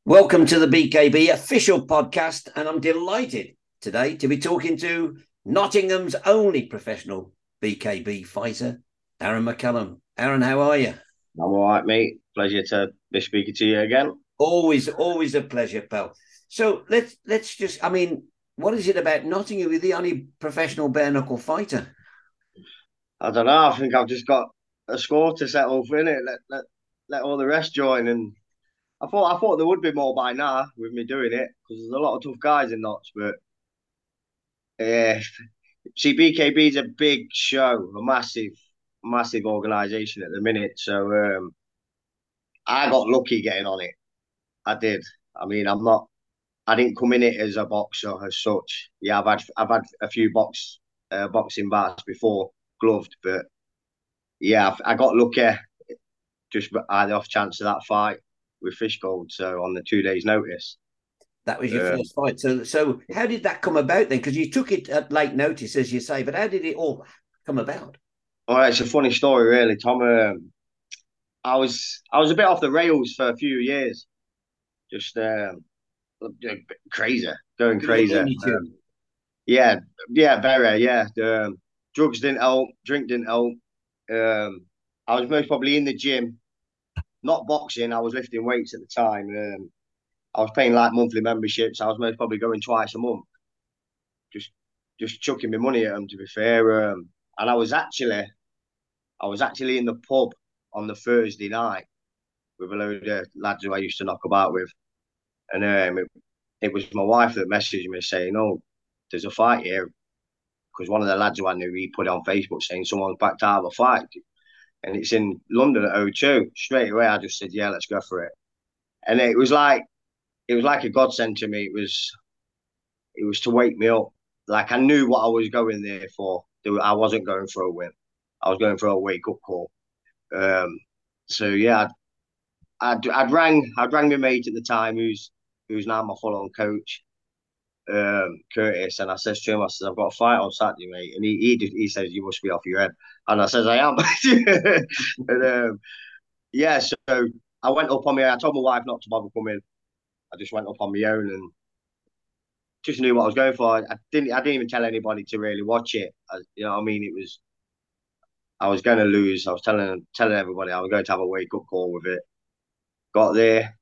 Welcome to the BKB official podcast, and I'm delighted today to be talking to Nottingham's only professional BKB fighter, Aaron McCallum. Aaron, how are you? I'm all right, mate. Pleasure to be speaking to you again. Always a pleasure, pal. So let's just, what is it about Nottingham? You're the only professional bare knuckle fighter. I don't know. I think I've just got a score to settle for it. Let all the rest join. And I thought there would be more by now with me doing it because there's a lot of tough guys in Notts. But uh, see, BKB is a big show, a massive organisation at the minute. So I got lucky getting on it. I did. I mean, I didn't come in it as a boxer as such. Yeah, I've had a few boxing bouts before, gloved, but yeah, I got lucky. Just had the off chance of that fight with Fishgold. So on the 2 days' notice. That was your Um, first fight. So how did that come about then? Because you took it at late notice, as you say, but how did it all come about? all right, it's a funny story, really, Tom. I was a bit off the rails for a few years, just crazy, going Bit of a crazy. Looney Tune. Yeah, yeah, very, yeah. Drugs didn't help, drink didn't help. Um, I was most probably in the gym, not boxing. I was lifting weights at the time. I was paying like monthly memberships. I was most probably going twice a month, just just chucking my money at them. To be fair, and I was actually in the pub on the Thursday night with a load of lads who I used to knock about with, and it was my wife that messaged me saying, "Oh, there's a fight here." Because one of the lads who I knew, he put it on Facebook saying someone's backed out of a fight, and it's in London at O2. Straight away, I just said, "Yeah, let's go for it." And it was like a godsend to me. It was to wake me up. Like I knew what I was going there for. I wasn't going for a win. I was going for a wake up call. Um, so yeah, I'd rang my mate at the time, who's now my full on coach, Curtis, and I says to him, I says, I've got a fight on Saturday, mate, and he says you must be off your head, and I says I am, and yeah, so I went up on me. I told my wife not to bother coming. I just went up on my own and just knew what I was going for. I didn't even tell anybody to really watch it. You know what I mean? I was going to lose. I was telling everybody I was going to have a wake up call with it. Got there.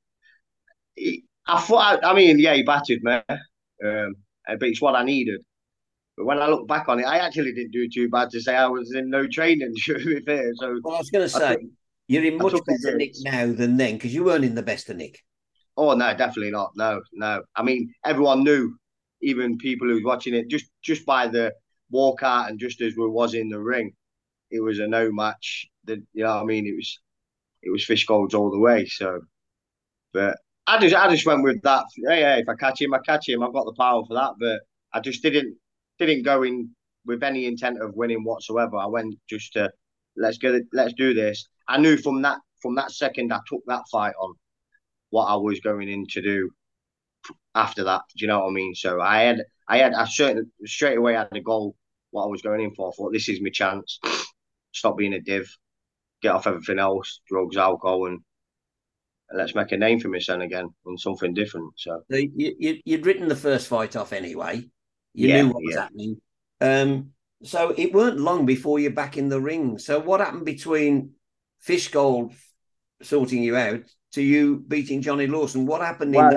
I thought. I mean, yeah, he battered me, but it's what I needed. But when I look back on it, I actually didn't do too bad to say I was in no training. To be fair, so Well, I was going to I say, took you're in I much took his better nick hits. now than then because you weren't in the best of nick. Oh no, definitely not. No, no. I mean, everyone knew, even people who was watching it, just by the walkout and just as we was in the ring, it was a no match. You know what I mean? It was fish golds all the way. So, but I just went with that. Hey, if I catch him, I catch him. I've got the power for that. But I just didn't go in with any intent of winning whatsoever. I went just to let's do this. I knew from that second I took that fight on what I was going in to do after that. Do you know what I mean? So I certainly straight away had a goal what I was going in for. I thought this is my chance. Stop being a div, get off everything else, drugs, alcohol, and let's make a name for myself again in something different. So So you'd written the first fight off anyway. You yeah, knew what was yeah. happening. So it weren't long before you're back in the ring. So what happened between Fishgold sorting you out to you beating Johnny Lawson? What happened in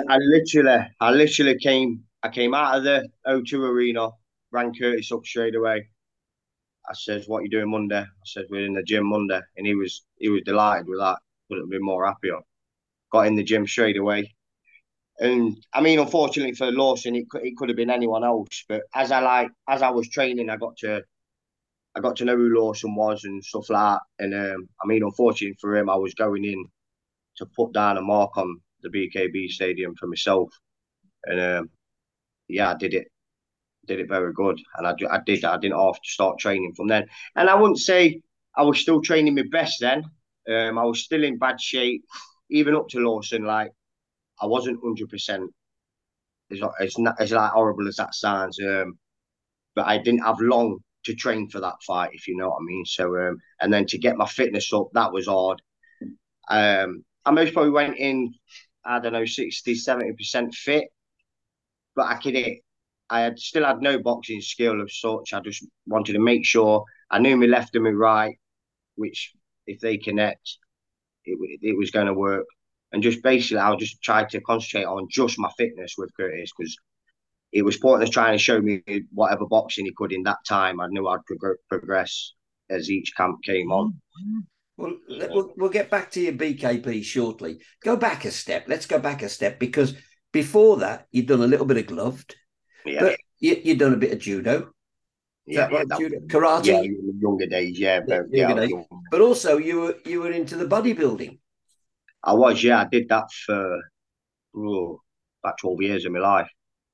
Well, that? I came out of the O2 arena, rang Curtis up straight away. I says, "What you doing Monday?" I said, "We're in the gym Monday," and he was delighted with that. Couldn't have been more happier. Got in the gym straight away. And I mean, unfortunately for Lawson, it could have been anyone else. But as I was training, I got to know who Lawson was and stuff like that. And I mean, unfortunately for him, I was going in to put down a mark on the BKB stadium for myself. And yeah, I did it very good. And I did. I didn't have to start training from then. And I wouldn't say I was still training my best then. I was still in bad shape, even up to Lawson. Like I wasn't 100%. It's not as like horrible as that sounds. But I didn't have long to train for that fight, if you know what I mean. So and then to get my fitness up, that was hard. I most probably went in. I don't know, 60, 70% fit, but still had no boxing skill of such. I just wanted to make sure I knew my left and my right, which if they connect, it was going to work. And just basically, I just tried to concentrate on just my fitness with Curtis because it was pointless trying to show me whatever boxing he could in that time. I knew I'd progress as each camp came on. Well, we'll get back to your BKB shortly. Go back a step. Let's go back a step because before that, you'd done a little bit of gloved, but you'd done a bit of judo. Judo? Karate? Yeah, younger days, But also, you were into the bodybuilding. I was, yeah. I did that for about 12 years of my life.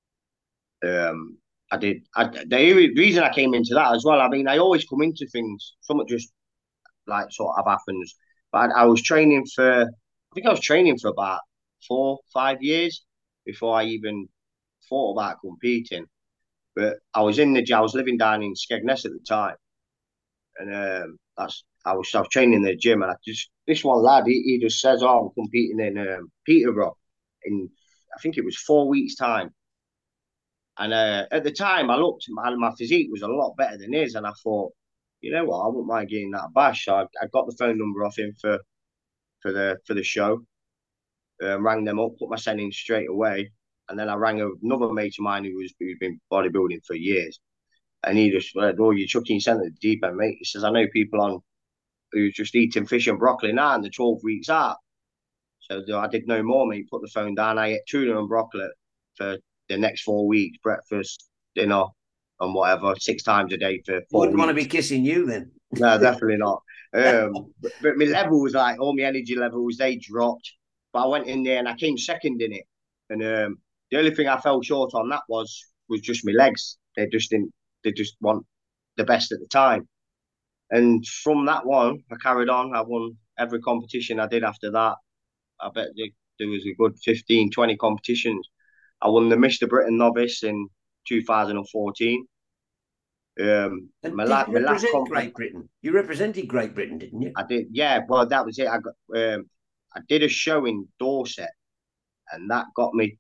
The reason I came into that as well, I mean, I always come into things, something just like sort of happens. But I was training for about 4-5 years before I even thought about competing. But I was living down in Skegness at the time, and I was training in the gym, and this one lad, he just says, "Oh, I'm competing in Peterborough in I think it was 4 weeks' time." And at the time, I looked, my physique was a lot better than his, and I thought, you know what, I wouldn't mind getting that bash. So I got the phone number off him for the show, rang them up, put my send in straight away, and then I rang another mate of mine who's been bodybuilding for years, and he just said, "Oh, you're chucking sent at the deep end, mate." He says, "I know people on who's just eating fish and broccoli now, and they're 12 weeks out." So I did no more, mate. Put the phone down. I ate tuna and broccoli for the next 4 weeks, breakfast, dinner, and whatever, 6 times a day for 4 Wouldn't weeks. want to be kissing you then. No, definitely not. But my level was like, all my energy levels, they dropped. But I went in there and I came second in it. And the only thing I fell short on that was just my legs. They just want the best at the time. And from that one, I carried on. I won every competition I did after that. I bet there was a good 15, 20 competitions. I won the Mr. Britain novice in 2014. And did you represent Great Britain? You represented Great Britain, didn't you? I did, yeah. Well, that was it. I did a show in Dorset, and that got me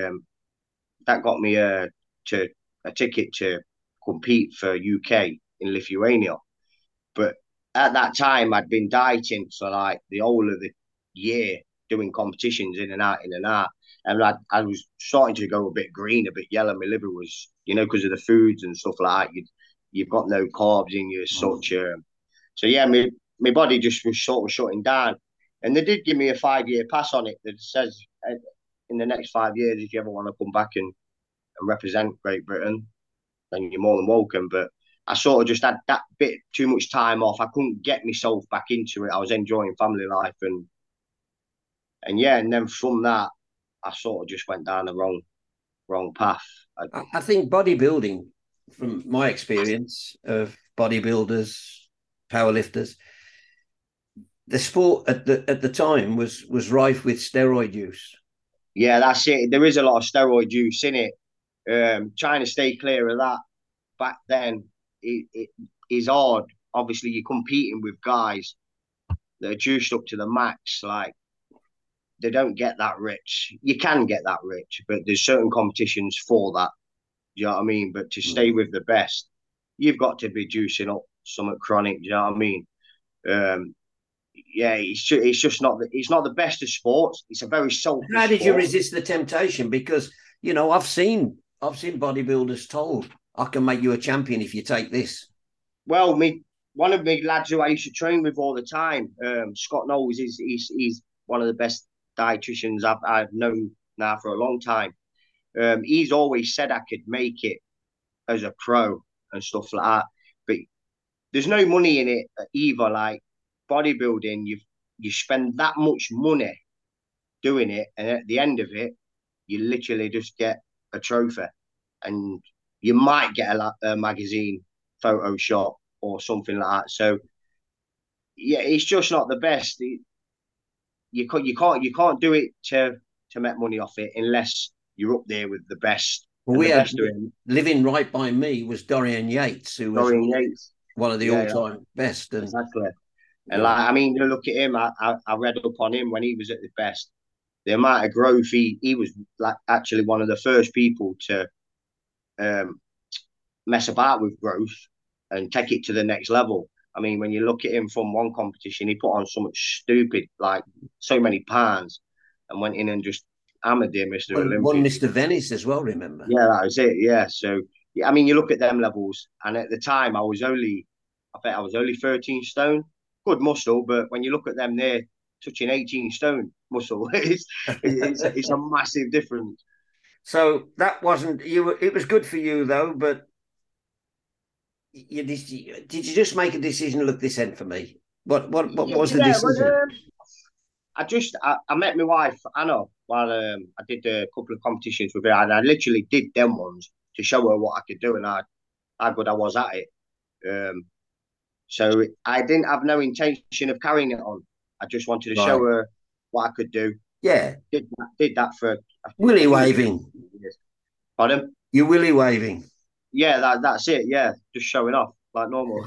to a ticket to compete for UK in Lithuania. But at that time, I'd been dieting for like the whole of the year, doing competitions in and out, and I was starting to go a bit green, a bit yellow. My liver was, because of the foods and stuff like that. You've got no carbs in you as such. So yeah, my body just was sort of shutting down. And they did give me a 5-year pass on it that says in the next 5 years, if you ever want to come back and represent Great Britain, then you're more than welcome. But I sort of just had that bit too much time off. I couldn't get myself back into it. I was enjoying family life and then from that, I sort of just went down the wrong path. I think bodybuilding, from my experience of bodybuilders, powerlifters, the sport at the time was rife with steroid use. Yeah, that's it. There is a lot of steroid use in it. Trying to stay clear of that. Back then, it is hard. Obviously, you're competing with guys that are juiced up to the max. Like, they don't get that rich. You can get that rich, but there's certain competitions for that. Do you know what I mean? But to stay with the best, you've got to be juicing up something chronic. Do you know what I mean? It's just not the best of sports. It's a very selfish. How did you resist the temptation? Because I've seen bodybuilders told, "I can make you a champion if you take this." Well, one of my lads who I used to train with all the time, Scott Knowles, he's one of the best dietitians I've known now for a long time. He's always said I could make it as a pro and stuff like that, but there's no money in it either. Like bodybuilding, you spend that much money doing it, and at the end of it, you literally just get a trophy, and you might get a magazine photo shot or something like that. So yeah, it's just not the best. You can't do it to make money off it unless you're up there with the best. Well, living right by me was Dorian Yates, who was one of the all-time best. Exactly. And like, I mean, look at him. I read up on him when he was at the best. the amount of growth he was like actually one of the first people to um, mess about with growth and take it to the next level. I mean, when you look at him from one competition, he put on so much stupid, like so many pounds, and went in and just hammered him, Mr. One Olympia. Mr. Venice as well, remember? Yeah, that was it. Yeah. So, yeah, I mean, you look at them levels, and at the time, I bet I was only 13 stone. Good muscle, but when you look at them, they're touching 18 stone muscle. It's a massive difference. So that wasn't you. It was good for you though, but did you just make a decision? Look, this end for me. What Yeah, was the yeah, well, decision? I met my wife Anna while I did a couple of competitions with her, and I literally did them ones to show her what I could do and how good I was at it. Um, so I didn't have no intention of carrying it on. I just wanted to show Right. her what I could do. Yeah. Did that for I Willy think it waving. was years. Pardon? You willy waving. Yeah, that's it. Yeah, just showing off like normal.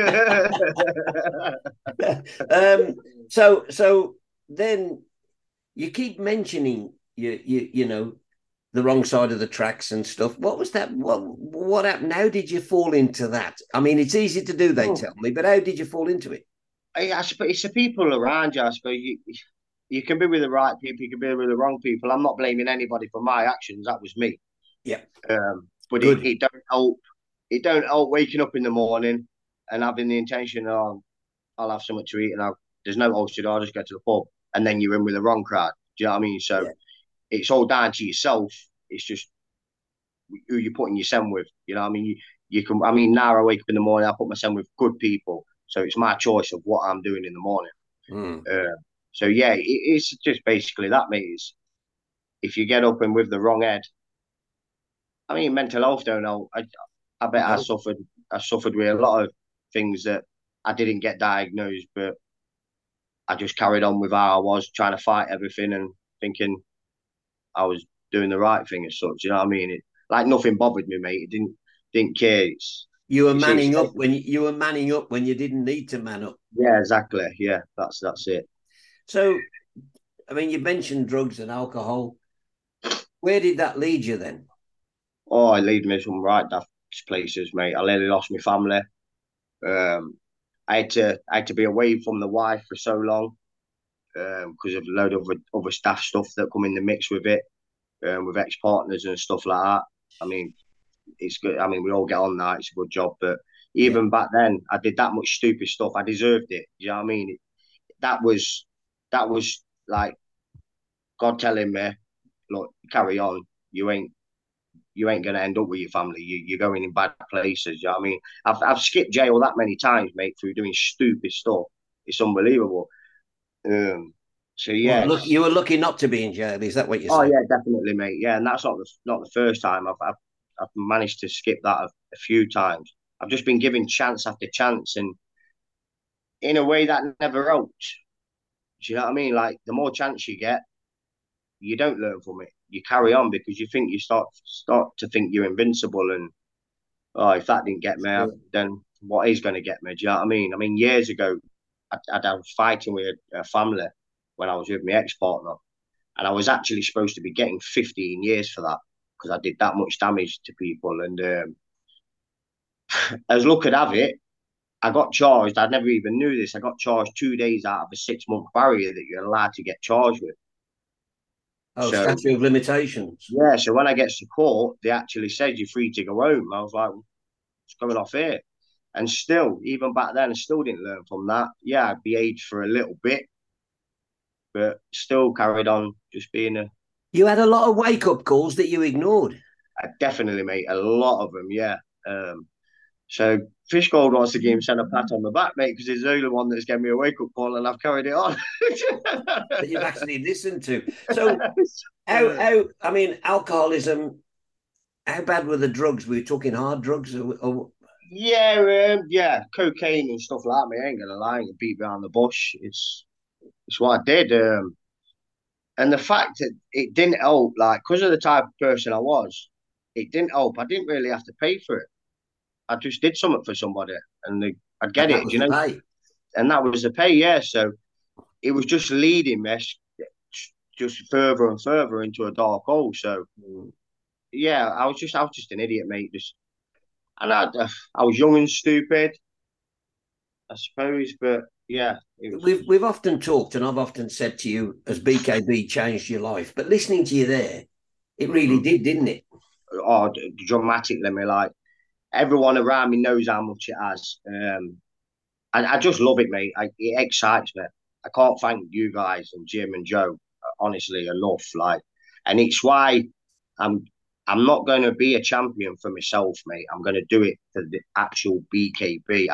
um. So then you keep mentioning you know the wrong side of the tracks and stuff. What was that? What happened? How did you fall into that? I mean, it's easy to do, they tell me, but how did you fall into it? I suppose it's the people around you. I suppose you can be with the right people, you can be with the wrong people. I'm not blaming anybody for my actions. That was me. Yeah, But good. it don't help. It don't help waking up in the morning and having the intention, oh, I'll have something to eat, and there's no ulcer. I'll just go to the pub, and then you're in with the wrong crowd. Do you know what I mean? So Yeah, it's all down to yourself. It's just who you're putting your son with. You know what I mean? You can. I mean, now I wake up in the morning, I put my son with good people, so it's my choice of what I'm doing in the morning. mm. So yeah, it's just basically that, mate. Is if you get up and with the wrong head, I mean, mental health don't know. I bet No. I suffered with a lot of things that I didn't get diagnosed, but I just carried on with how I was trying to fight everything and thinking I was doing the right thing as such. You know what I mean? Like nothing bothered me, mate. It didn't care. You were It's manning up when you were manning up when you didn't need to man up. yeah, exactly. Yeah, that's it. So, I mean, you mentioned drugs and alcohol. Where did that lead you then? Oh, I lead me some right daft places, mate. I nearly lost my family. Um, I had to be away from the wife for so long because of a load of other staff stuff that come in the mix with it, with ex partners and stuff like that. I mean, it's good. I mean, we all get on now. It's a good job, but Yeah. even back then, I did that much stupid stuff. I deserved it. You know what I mean? That was that was like God telling me, look, carry on. You ain't gonna end up with your family. You're going in bad places. You know what I mean? I've skipped jail that many times, mate, through doing stupid stuff. It's unbelievable. Um, so Well, look, yes, you were lucky not to be in jail. Is that what you're oh saying? yeah, definitely, mate. Yeah, and that's not the first time I've managed to skip that a few times. I've just been given chance after chance, and in a way that never helped. Do you know what I mean? Like the more chance you get, you don't learn from it. You carry on because you think you start to think you're invincible, and oh, if that didn't get me, then what is going to get me? Do you know what I mean? I mean, years ago, I was fighting with a family when I was with my ex partner, and I was actually supposed to be getting 15 years for that because I did that much damage to people. And as luck could have it, I got charged. I never even knew this. I got charged 2 days out of a 6 month barrier that you're allowed to get charged with. Oh, So statute of limitations. yeah, so when I get to court, they actually said you're free to go home. I was like, what's going off here? And still, even back then, I still didn't learn from that. Yeah, I behaved for a little bit, but still carried on just being a. You had a lot of wake up calls that you ignored. I definitely made a lot of them. Yeah. So Fishgold wants to give himself a pat on the back, mate, because he's the only one that's given me a wake up call, and I've carried it on. That you've actually listened to. So, I mean, alcoholism, how bad were the drugs? Were you talking hard drugs? Yeah, cocaine and stuff like that. Mate, I ain't gonna lie, and beat behind the bush. It's what I did. And the fact that it didn't help, like, because of the type of person I was, it didn't help. I didn't really have to pay for it. I just did something for somebody, and I'd and get that it, was you the know. pay. And that was the pay, yeah. So it was just leading me just further and further into a dark hole. So Mm. yeah, I was just an idiot, mate. Just and I was young and stupid, I suppose. But yeah, it was. We've often talked, and I've often said to you, as BKB changed your life. But listening to you there, it really Mhm. did, didn't it? Oh, dramatically, me like everyone around me knows how much it has. I just love it, mate. It excites me. I can't thank you guys and Jim and Joe honestly enough. Like, and it's why I'm I'm not going to be a champion for myself, mate. I'm going to do it for the actual BKB.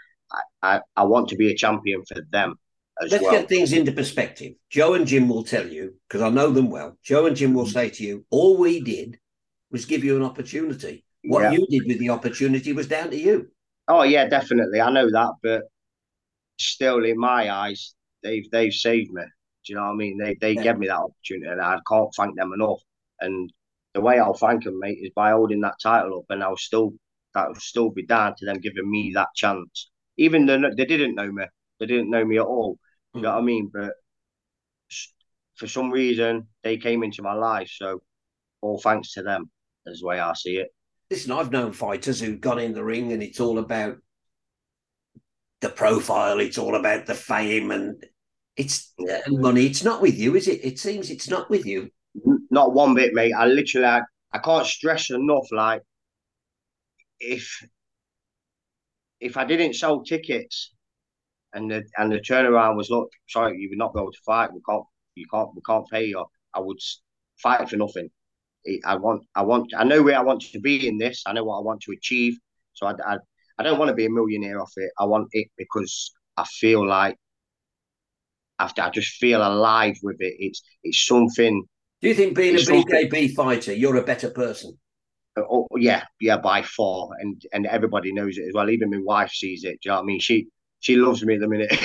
I want to be a champion for them as Let's get well. things into perspective. Joe and Jim will tell you, because I know them well. Joe and Jim will say to you, all we did was give you an opportunity. What Yeah. you did with the opportunity was down to you. Oh yeah, definitely. I know that, but still, in my eyes, they've saved me. Do you know what I mean? They Yeah. gave me that opportunity, and I can't thank them enough. And the way I'll thank them, mate, is by holding that title up, and that'll still be down to them giving me that chance. Even though they didn't know me, they didn't know me at all. Do you know what I Mm. mean? But for some reason, they came into my life, so all thanks to them, is the way I see it. Listen, I've known fighters who've gone in the ring and it's all about the profile, it's all about the fame Yeah. and money. It's not with you, is it? It seems it's not with you. Not one bit, mate. I can't stress enough. Like if if I didn't sell tickets and the turnaround was, look, sorry, you would not be able to fight. We can't pay you. I would fight for nothing. I know where I want to be in this. I know what I want to achieve. So I don't want to be a millionaire off it. I want it because I feel like after I just feel alive with it. It's something. Do you think being a It's something. BKB fighter, you're a better person? Oh, yeah, yeah, by far, and everybody knows it as well. Even my wife sees it. Do you know what I mean? She loves me at the minute.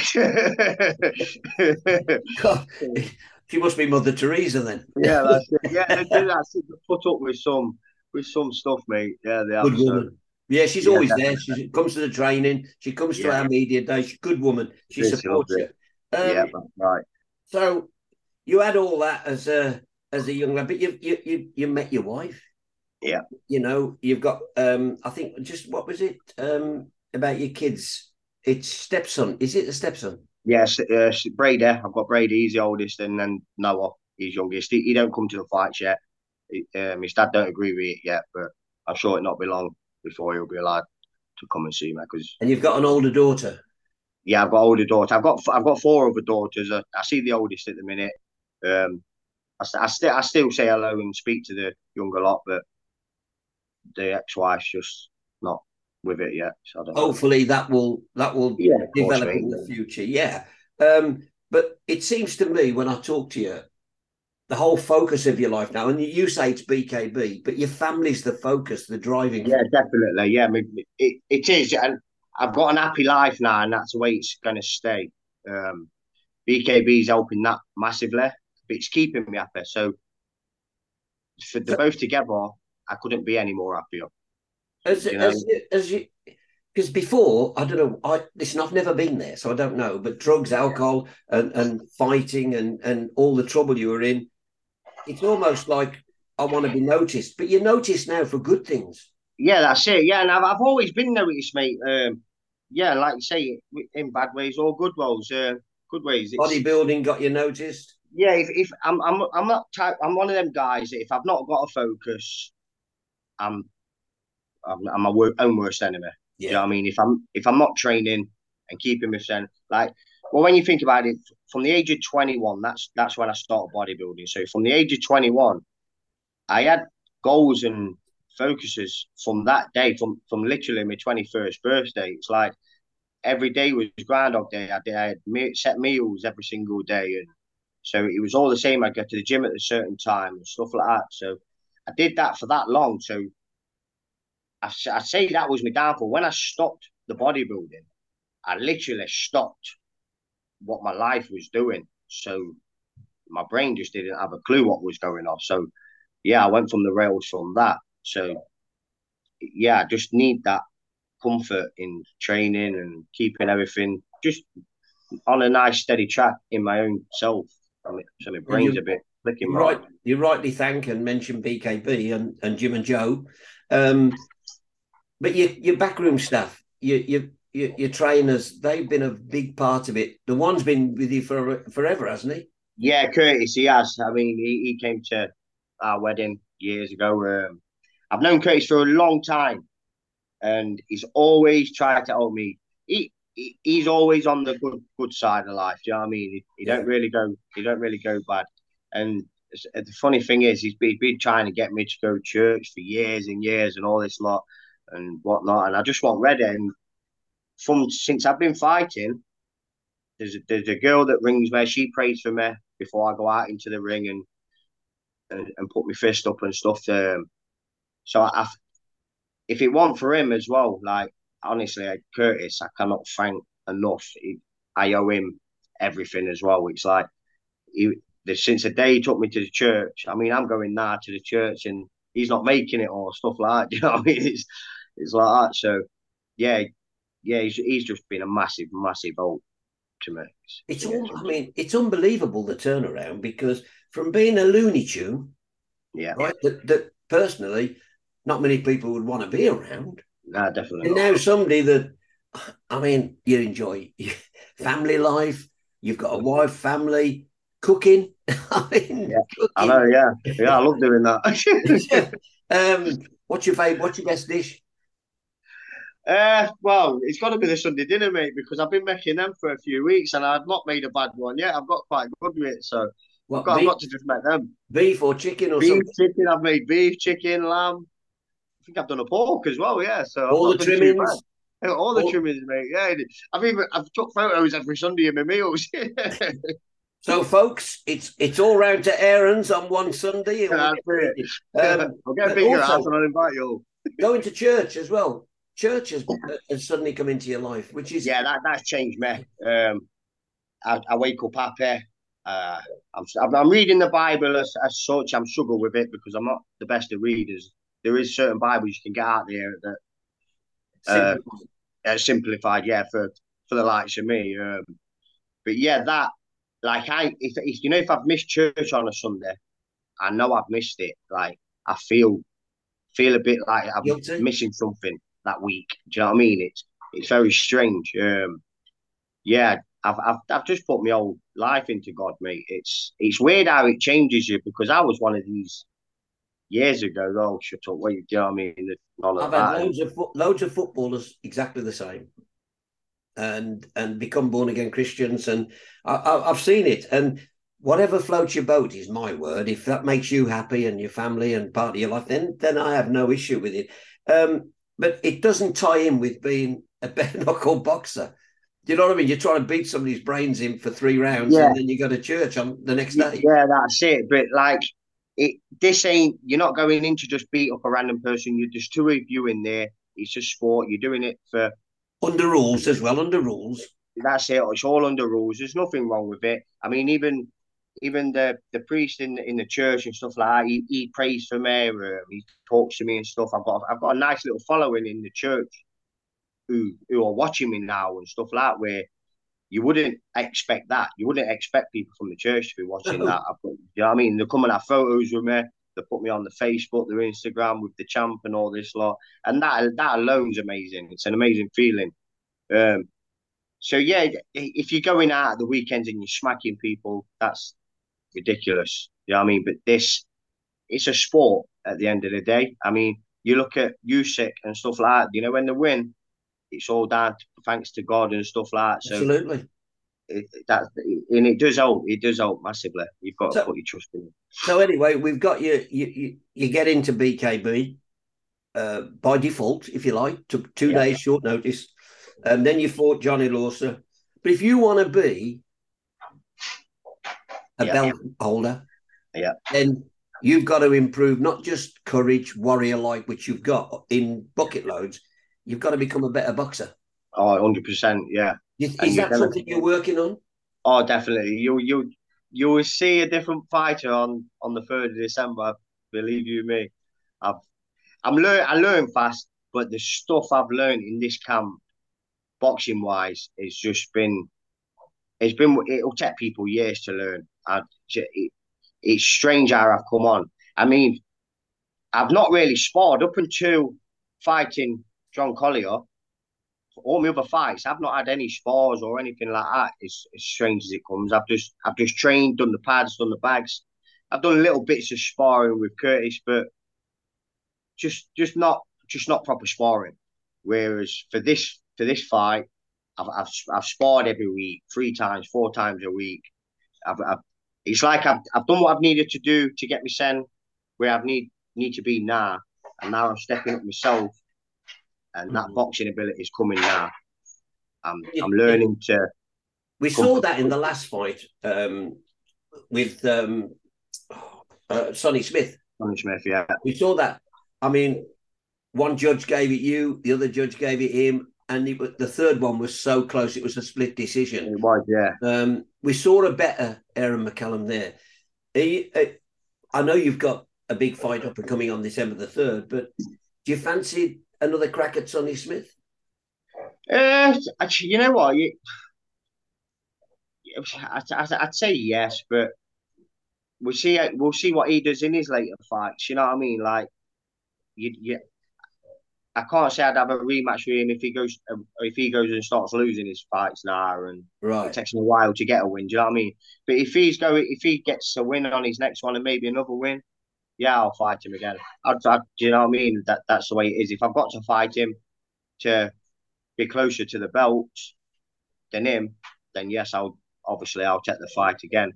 God, she must be Mother Teresa then. Yeah, that's it. Yeah, they do that. They put up with some stuff, mate. Yeah, they have. Good So woman. Yeah, she's yeah, always there. definitely. She comes to the training. She comes to Yeah, our media day. She's a good woman. She she loves supports it. you. Yeah, Um, that's right. so you had all that as a young lad, but you met your wife. Yeah. You know, you've got I think just what was it about your kids? It's stepson. Is it a stepson? Yes, Brady. I've got Brady. He's the oldest, and then Noah. He's youngest. He don't come to the fights yet. His dad don't agree with it yet, but I'm sure it not be long before he'll be allowed to come and see me. Because And you've got an older daughter. yeah, I've got older daughter. I've got four other daughters. I see the oldest at the minute. Um, I still say hello and speak to the younger lot, but the ex-wife's just not with it yet. So I don't know. Hopefully that will Yeah, of course, develop mate. in the future. Yeah. But it seems to me when I talk to you, the whole focus of your life now, and you say it's BKB, but your family's the focus, the driving Yeah, force. definitely. Yeah, I mean, it is, and I've got an happy life now, and that's the way it's going to stay. BKB is helping that massively, but it's keeping me happy. So for the So both together, I couldn't be any more happier. as You know? as as you because before I don't know, I listen, I've never been there, so I don't know. But drugs, alcohol, and fighting and all the trouble you were in, it's almost like I want to be noticed. But you're noticed now for good things. Yeah, that's it. Yeah, and I've always been noticed, mate. Yeah, like you say, in bad ways or good ways. Good ways. It's Bodybuilding got you noticed. yeah. If I'm not type. I'm one of them guys that if I've not got a focus, I'm I'm my own worst enemy. Do you know Yeah. what I mean? If I'm not training and keeping myself like, well, when you think about it, from the age of 21, that's when I started bodybuilding. So from the age of 21, I had goals and focuses from that day, from literally my 21st birthday. It's like every day was Groundhog Day. I had set meals every single day, and so it was all the same. I'd go to the gym at a certain time and stuff like that. So I did that for that long. So I say that was my downfall. When I stopped the bodybuilding, I literally stopped what my life was doing. So my brain just didn't have a clue what was going on. So yeah, I went from the rails from that. So yeah, I just need that comfort in training and keeping everything just on a nice steady track in my own self. So my And brain's a bit. clicking you right. right. You rightly thank and mention BKB and Jim and Joe, um, but your backroom staff, your trainers, they've been a big part of it. The one's been with you for forever, hasn't he? Yeah, Curtis, he has. I mean, he came to our wedding years ago. I've known Curtis for a long time, and he's always tried to help me. He's always on the good side of life. Do you know what I mean? He Yeah. don't really go. He don't really go bad. And the funny thing is, he's been trying to get me to go to church for years and years and all this lot and whatnot. And I just want ready. And from since I've been fighting, there's a girl that rings me. She prays for me before I go out into the ring and put my fist up and stuff. So if it weren't for him as well, like honestly, Curtis, I cannot thank enough. I owe him everything as well. It's like since the day he took me to the church. I mean, I'm going now to the church and he's not making it or stuff like that. You know what I mean? It's like that. So yeah, yeah, he's just been a massive, massive help to me. It's Yeah, all. I mean, it's unbelievable the turnaround because from being a Looney Tune, yeah, right, that personally, not many people would want to be around, nah, definitely and not. now somebody that, I mean, you enjoy family life. You've got a wife, family, cooking. I mean, Yeah, I know. cooking. Yeah, yeah, I love doing that. What's your favorite? What's your best dish? Well, it's got to be the Sunday dinner, mate, because I've been making them for a few weeks and I've not made a bad one yet. I've got quite good with it, so What I've beef, got to just make them. beef or chicken or Beef, something? chicken. I've made beef, chicken, lamb. I think I've done a pork as well. Yeah, so I've All the not done too trimmings. bad. All the All, trimmings, mate. Yeah, I've took photos every Sunday of my meals. so, folks, it's all round to Aaron's on one Sunday, and we'll That's get it. eating. I'll get a But bigger house also and I'll invite you all. going to church as well. Church has suddenly come into your life, which is Yeah, that's changed me. I wake up happy. Uh, I'm reading the Bible as such. I'm struggling with it because I'm not the best of readers. There is certain Bibles you can get out there that uh, simple. simplified, yeah, for the likes of me. But yeah, that like if you know if I've missed church on a Sunday, I know I've missed it. Like I feel a bit like I'm Guilty. missing something that week. Do you know what I mean? It's very strange. Yeah, I've just put my whole life into God, mate. It's weird how it changes you because I was one of these years ago. Oh, shut up! Wait, do you know what I mean? None I've of had that. And loads of footballers exactly the same, and become born again Christians, and I've seen it. And whatever floats your boat is my word. If that makes you happy and your family and part of your life, then I have no issue with it. But it doesn't tie in with being a bare knuckle boxer. Do you know what I mean? You're trying to beat somebody's brains in for 3 rounds, yeah, and then you go to church on the next day. yeah, that's it. But like, this ain't. You're not going in to just beat up a random person. There's two of you in there. It's a sport. You're doing it for. Under rules as well, under rules. That's it. It's all under rules. There's nothing wrong with it. I mean, even the priest in the church and stuff like that, he prays for me. He talks to me and stuff. I've got a nice little following in the church who are watching me now and stuff like that. Where you wouldn't expect that. You wouldn't expect people from the church to be watching that. No, You know what I mean? They come and have photos with me. They put me on the Facebook, their Instagram with the champ and all this lot. And that alone's amazing. It's an amazing feeling. Um, so yeah, if you're going out at the weekends and you're smacking people, that's ridiculous. You know what I mean? But it's a sport at the end of the day. I mean, you look at Usyk and stuff like that. You know, when they win, it's all down to, thanks to God and stuff like that. So absolutely. that and it does help. It does help massively. You've got to So put your trust in it. so anyway, we've got you get into BKB by default, if you like. Took two Yeah, days short notice, and then you fought Johnny Lawson. But if you want to be a yeah, belt holder, yeah. then you've got to improve not just courage, warrior like, which you've got in bucket loads. You've got to become a better boxer. Oh, 100%. Yeah, and Is you're that gonna. something you're working on? Oh, definitely. You will see a different fighter on the 3rd of December. Believe you me. I've I learn fast, but the stuff I've learned in this camp, boxing wise, it's just been it'll take people years to learn. it's strange how I've come on. I mean, I've not really sparred up until fighting John Collier. All my other fights, I've not had any spars or anything like that. It's as strange as it comes. I've just trained, done the pads, done the bags. I've done little bits of sparring with Curtis, but just not proper sparring. Whereas for this fight, I've sparred every week, 3 times, 4 times a week. I've it's like I've done what I've needed to do to get me sent where I need to be now, and now I'm stepping up myself, and that boxing ability is coming now. I'm learning to. We saw that in the last fight with Sonny Smith. Sonny Smith, yeah. We saw that. I mean, one judge gave it you, the other judge gave it him, and the third one was so close it was a split decision. It was, yeah. We saw a better Aaron McCallum there. I know you've got a big fight up and coming on December the 3rd, but do you fancy another crack at Sonny Smith? You know what? I'd say yes, but we'll see what he does in his later fights. You know what I mean? Like, I can't say I'd have a rematch with him if he goes and starts losing his fights now, and it takes him a while to get a win. Do you know what I mean? But if he gets a win on his next one and maybe another win, yeah, I'll fight him again. Do you know what I mean? That's the way it is. If I've got to fight him to be closer to the belt than him, then yes, I'll take the fight again.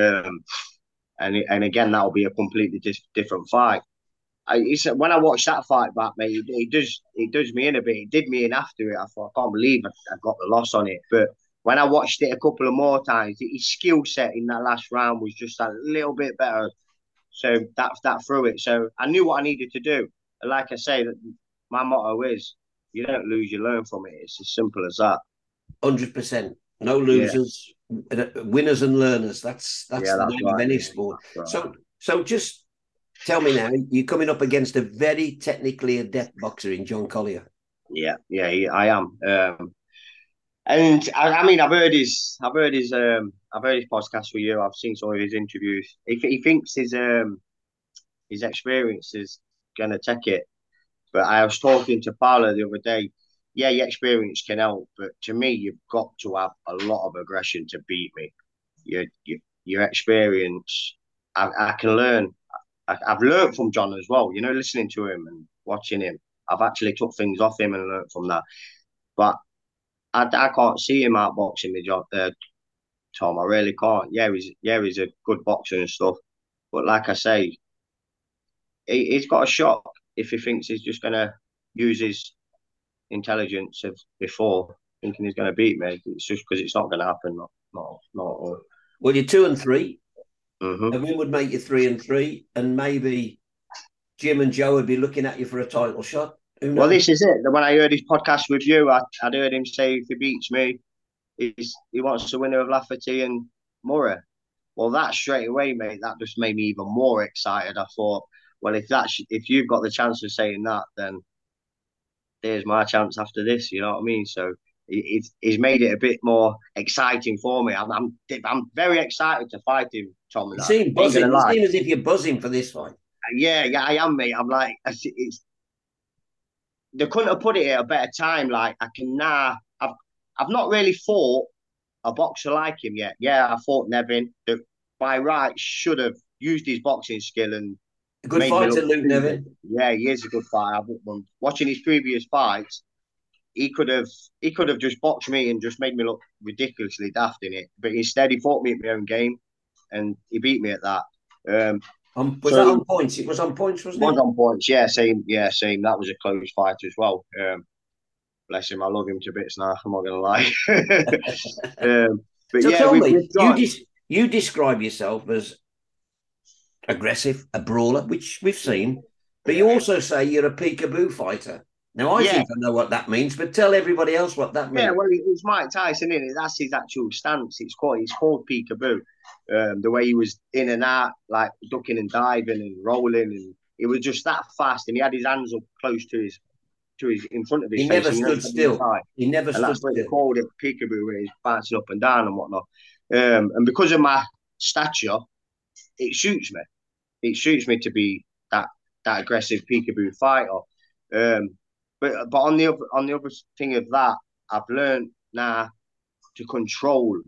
And again, that'll be a completely different fight. When I watched that fight back, mate, it does me in a bit. It did me in after it. I thought, I can't believe I got the loss on it. But when I watched it a couple of more times, his skill set in that last round was just a little bit better. So that threw it. So I knew what I needed to do. And like I say, my motto is, you don't lose, you learn from it. It's as simple as that. 100%. No losers, winners and learners. That's the name of any sport. Right. So just tell me now, you're coming up against a very technically adept boxer in John Collier. Yeah, I am. And I mean, I've heard his podcast with you. I've seen some of his interviews. He thinks his experience is gonna take it. But I was talking to Paula the other day. Yeah, your experience can help, but to me, you've got to have a lot of aggression to beat me. Your experience, I can learn. I've learned from John as well. You know, listening to him and watching him, I've actually took things off him and learned from that. But I can't see him outboxing me, Tom. I really can't. Yeah, he's a good boxer and stuff. But like I say, he's got a shot if he thinks he's just gonna use his intelligence of before, thinking he's going to beat me. It's just because it's not going to happen. Not. Well, you're 2-3. Mm-hmm. A win would make you 3-3, and maybe Jim and Joe would be looking at you for a title shot. Well, this is it. When I heard his podcast with you, I'd heard him say if he beats me, he wants the winner of Lafferty and Murray. Well, that straight away, mate, that just made me even more excited. I thought, well, if you've got the chance of saying that, then there's my chance after this. You know what I mean? So he's made it a bit more exciting for me. I'm very excited to fight him, Tom. You seem buzzing. You seem as if you're buzzing for this fight. Yeah, I am, mate. I'm like, they couldn't have put it at a better time. Like, I can now. I've not really fought a boxer like him yet. Yeah, I fought Nevin, that by right should have used his boxing skill and. A good fighter, Luke Nevin. Yeah, he is a good fighter. Watching his previous fights, he could have just boxed me and just made me look ridiculously daft in it. But instead, he fought me at my own game, and he beat me at that. Was that on points? It was on points, wasn't it? It was on points. Yeah, same. That was a close fight as well. Bless him, I love him to bits now. I'm not gonna lie. But so tell me, you describe yourself as aggressive, a brawler, which we've seen, but you also say you're a peekaboo fighter. Now, I think I know what that means, but tell everybody else what that means. Yeah, well, it's Mike Tyson, isn't it? That's his actual stance. It's called peekaboo. The way he was in and out, like ducking and diving and rolling, and it was just that fast. And he had his hands up close to his in front of his face. Never stood still. He never stood still. They called it peekaboo, where he's bouncing up and down and whatnot. And because of my stature, it suits me. It suits me to be that aggressive peekaboo fighter. But on the other thing of that, I've learned now to control.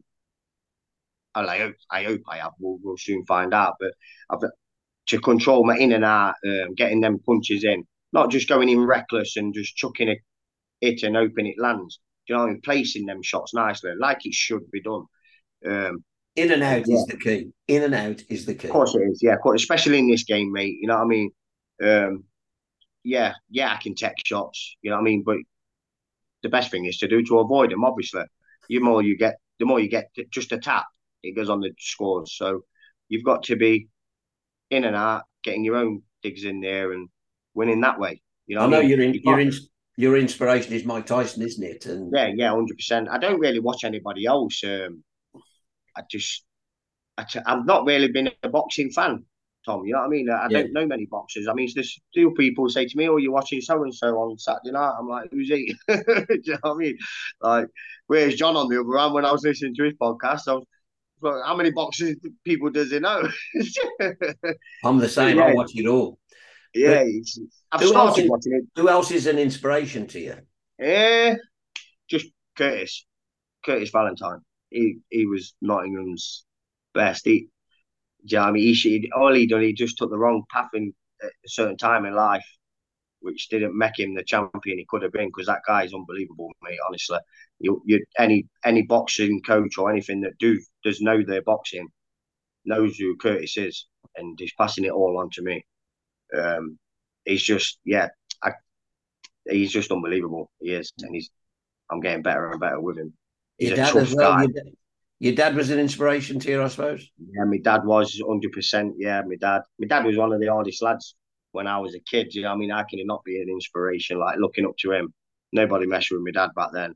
I hope I have. We'll soon find out. But I've to control my in and out, getting them punches in, not just going in reckless and just chucking it and hoping it lands. Do you know what I mean? Placing them shots nicely, like it should be done. In and out Yeah, is the key. In and out is the of key. course it is. Yeah, especially in this game, mate. You know what I mean? Yeah, I can take shots. You know what I mean? But the best thing is to avoid them. Obviously, the more you get just a tap, it goes on the scores. So you've got to be in and out, getting your own digs in there and winning that way. You know I what I know mean? You can't, your inspiration is Mike Tyson, isn't it? And yeah, 100%. I don't really watch anybody else. I just, I've not really been a boxing fan, Tom. You know what I mean? I yeah, don't know many boxers. I mean, there's still people say to me, "Oh, you're watching so and so on Saturday night." I'm like, "Who's he?" Do you know what I mean? Like, where's John on the other hand? When I was listening to his podcast, I was like, "How many boxers people does he know?" I'm the But same. I yeah, watch it all. yeah. But I've started watching it. who else is an inspiration to you? Yeah, just Curtis Valentine. He was Nottingham's best. Do you know what I mean? All he done, he just took the wrong path in at a certain time in life, which didn't make him the champion he could have been. Because that guy is unbelievable, mate. Honestly, any boxing coach or anything that does know their boxing knows who Curtis is, and he's passing it all on to me. He's just he's just unbelievable. He is, and I'm getting better and better with him. He's Your a dad as tough well. guy. Your dad was an inspiration to you, I suppose. Yeah, my dad was 100%. Yeah, my dad. My dad was one of the hardest lads when I was a kid. You know, I mean, how can he not be an inspiration? Like looking up to him. Nobody messed with my dad back then.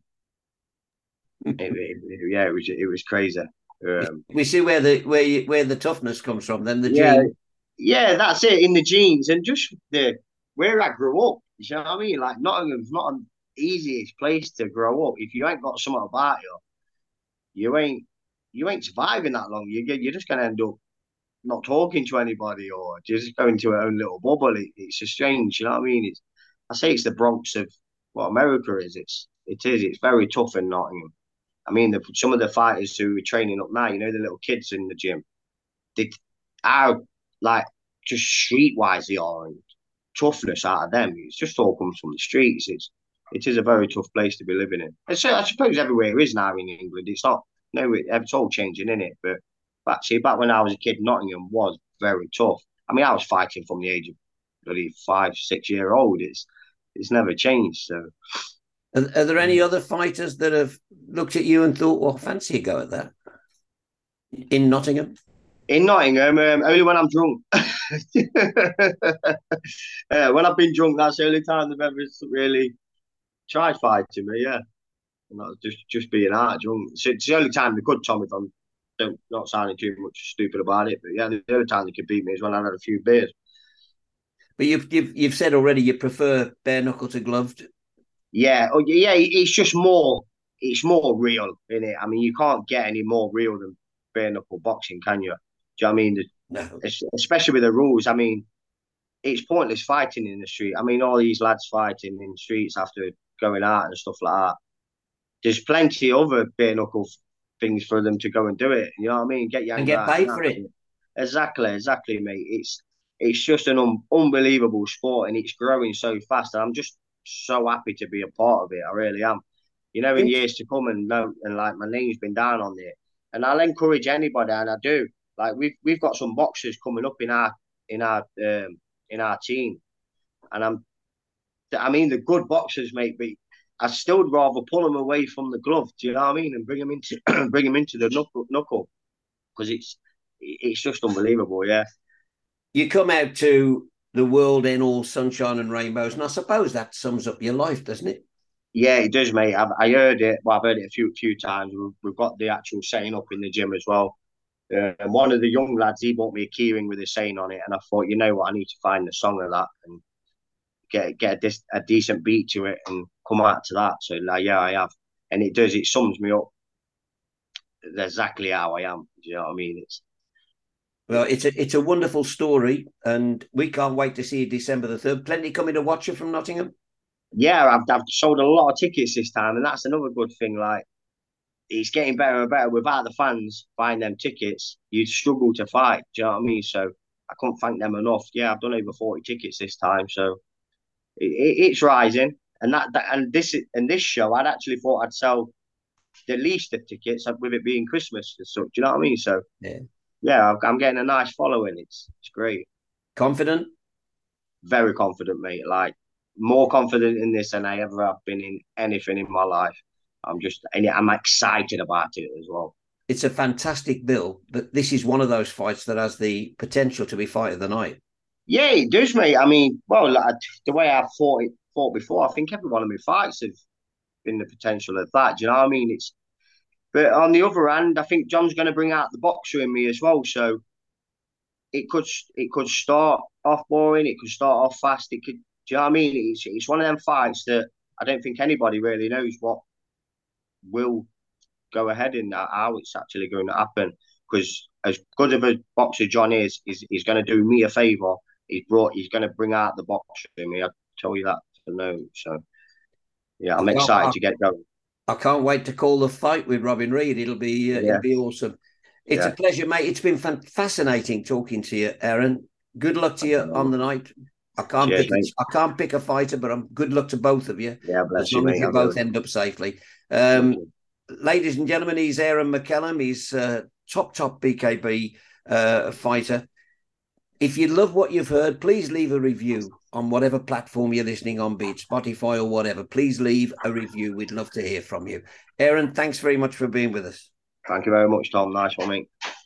Yeah, it was crazy. We see where the toughness comes from. Then the Yeah, gene. yeah, that's it in the genes and just the where I grew up. You know what I mean? Like Nottingham's not an easiest place to grow up if you ain't got something about you. You ain't you ain't surviving that long. You're just gonna end up not talking to anybody or just going to our own little bubble. It's a strange, you know what I mean? I say it's the Bronx of what America is. It's very tough in Nottingham. I mean, some of the fighters who are training up now, you know, the little kids in the gym, they are like just streetwise they are and toughness out of them. It's just all comes from the streets. It is a very tough place to be living in. And so I suppose everywhere is now in England. It's not no, it's all changing in it. But back when I was a kid, Nottingham was very tough. I mean, I was fighting from the age of bloody 5, 6 year old. It's never changed. So Are there any other fighters that have looked at you and thought, "Well, fancy a go at that" in Nottingham? in Nottingham, only when I'm drunk. When I've been drunk, that's the only time they've ever really tried fighting me. Yeah, and that's just being out drunk. It's the only time they could, Tom, if I'm don't not sounding too much stupid about it. But yeah, the only time they could beat me is when I had a few beers. But you've said already you prefer bare knuckle to gloved. Yeah, oh yeah, it's more real in it. I mean, you can't get any more real than bare knuckle boxing, can you? Do you know what I mean? No, Especially with the rules. I mean, it's pointless fighting in the street. I mean, all these lads fighting in the streets after going out and stuff like that. There's plenty of other bare knuckle things for them to go and do it. You know what I mean? Get your and anger get out in paid that. for it. Exactly, mate. It's just an unbelievable sport, and it's growing so fast. And I'm just so happy to be a part of it. I really am. You know, in years to come, and like my name's been down on it, and I'll encourage anybody, and I do. Like we've got some boxers coming up in our in our team, and I mean the good boxers, mate. But I still would rather pull them away from the glove. Do you know what I mean? And bring them into bring them into the knuckle because it's just unbelievable. Yeah. You come out to the world in all sunshine and rainbows, and I suppose that sums up your life, doesn't it? Yeah, it does, mate. I heard it. Well, I've heard it a few times. We've got the actual saying up in the gym as well. And one of the young lads, he bought me a keyring with a saying on it, and I thought, you know what, I need to find the song of that and get a decent beat to it and come out to that. So, like, yeah, I have, and it does. It sums me up exactly how I am. Do you know what I mean? Well, it's a wonderful story, and we can't wait to see you December the 3rd. Plenty coming to watch you from Nottingham. Yeah, I've sold a lot of tickets this time, and that's another good thing. Like, it's getting better and better. Without the fans buying them tickets, you'd struggle to fight. Do you know what I mean? So I couldn't thank them enough. Yeah, I've done over 40 tickets this time, so it's rising. And this show, I'd actually thought I'd sell the least of tickets with it being Christmas and such. Do you know what I mean? So Yeah. yeah, I'm getting a nice following. It's great. Confident? Very confident, mate. Like, more confident in this than I ever have been in anything in my life. I'm excited about it as well. It's a fantastic bill, but this is one of those fights that has the potential to be fight of the night. Yeah, it does, mate. I mean, well, like, the way I fought before, I think every one of my fights have been the potential of that. Do you know what I mean? But on the other hand, I think John's going to bring out the boxer in me as well. So it could start off boring, it could start off fast. It could, do you know what I mean? It's one of them fights that I don't think anybody really knows what will go ahead in that, how it's actually going to happen. Because as good of a boxer John is, he's going to do me a favour. He's going to bring out the boxer in me. I tell you that to know. So yeah, I'm excited to get going. I can't wait to call the fight with Robin Reid. It'll be awesome. It's a pleasure, mate. It's been fascinating talking to you, Aaron. Good luck to you on the night. I can't pick a fighter, but good luck to both of you. Yeah, bless as you, long mate. as you both end up safely. Ladies and gentlemen, he's Aaron McCallum. He's top BKB fighter. If you love what you've heard, please leave a review on whatever platform you're listening on, be it Spotify or whatever. Please leave a review. We'd love to hear from you. Aaron, thanks very much for being with us. Thank you very much, Tom. Nice one, mate.